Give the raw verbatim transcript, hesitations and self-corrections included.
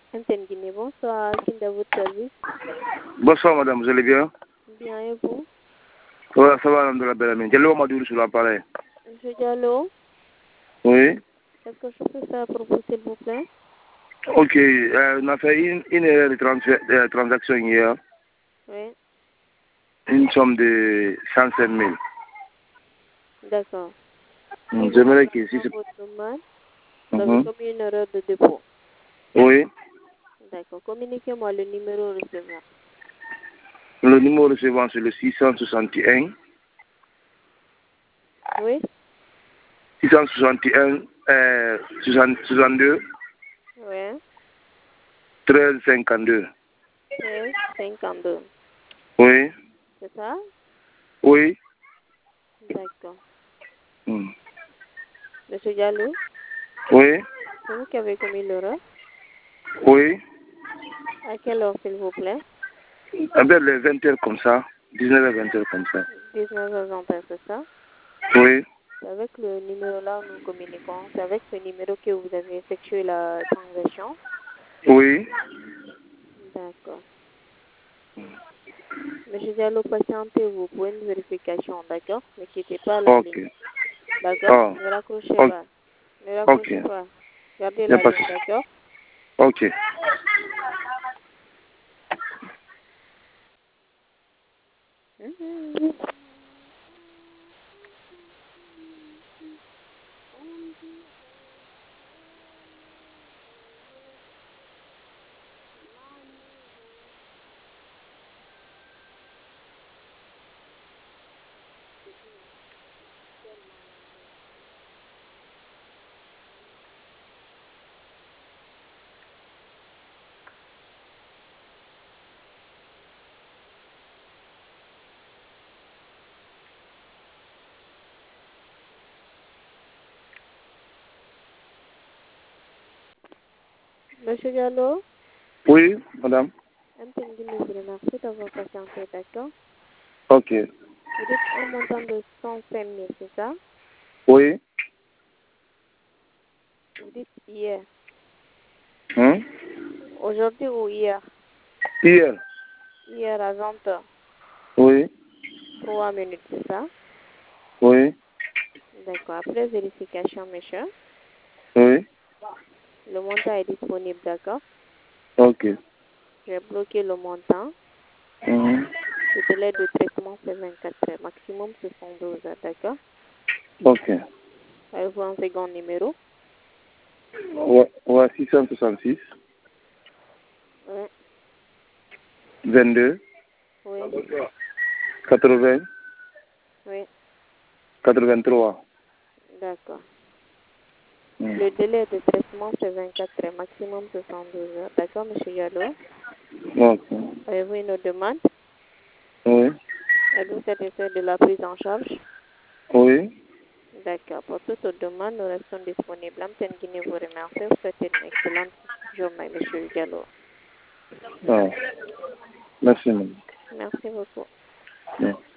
Antenne Guinée, bonsoir, qui est à votre service? Bonsoir madame, vous allez bien? Bien, et vous? Ouais, ça va, de la belle amie. Diallo Madoul sur l'appareil. Monsieur Diallo? Oui. Qu'est-ce que je peux faire pour vous, s'il vous plaît? Ok, euh, on a fait une, une erreur de, trans de transaction hier. Oui. Une somme de cent cinq mille. D'accord. J'aimerais que si c'est... Votre demande, Mm vous avez -hmm. commis une erreur de dépôt. Oui. D'accord. Communiquez-moi le numéro recevant. Le numéro recevant, c'est le six cent soixante et un. Oui. six cent soixante et un, euh, soixante-deux. Oui. treize cinquante-deux. treize cinquante-deux. Oui. C'est ça? Oui. D'accord. Mm. Monsieur Diallo? Oui. C'est vous qui avez commis l'erreur? Oui. À quelle heure, s'il vous plaît? Avec les vingt heures comme ça. dix-neuf heures, vingt heures comme ça. dix-neuf heures vingt, c'est ça? Oui. C'est avec le numéro là nous communiquons. C'est avec ce numéro que vous avez effectué la transaction? Oui. D'accord. Monsieur Diallo, patientez-vous pour une vérification, d'accord? Ne quittez pas la Ok. ligne. D'accord? Oh. Ne raccrochez Ok. pas. Ne raccrochez Ok. pas. Gardez Y a la pas ligne, de- d'accord? Ok. Mhm. Monsieur Diallo, Oui, madame. Antenne Guinée vous remercie d'avoir patienté, d'accord? Ok. Vous dites un montant de cent cinq mille, c'est ça? Oui. Vous dites hier. Hein? Aujourd'hui ou hier? Hier. Hier à vingt heures. Oui. trois minutes, c'est ça? Oui. D'accord. Après vérification, monsieur, Oui. le montant est disponible, d'accord? Ok. J'ai bloqué le montant. Mhm. Le délai de traitement, c'est vingt-quatre heures. Maximum, soixante-douze heures, d'accord? Ok. Avez-vous un second numéro? Ouais, ouais, six cent soixante-six, Oui. vingt-deux, Oui. quatre-vingts, Oui. quatre-vingt-trois. D'accord. Mm. Le délai de traitement, c'est vingt-quatre heures. Maximum, soixante-douze heures. D'accord, monsieur Yallo? Ok. Avez-vous une autre demande? Oui. Êtes-vous satisfait de la prise en charge? Oui. D'accord. Pour toute autre demande, nous restons disponibles. Antenne Guinée vous remercie. Vous souhaitez une excellente journée, monsieur Diallo. Ah. Merci, madame. Merci beaucoup. Mm.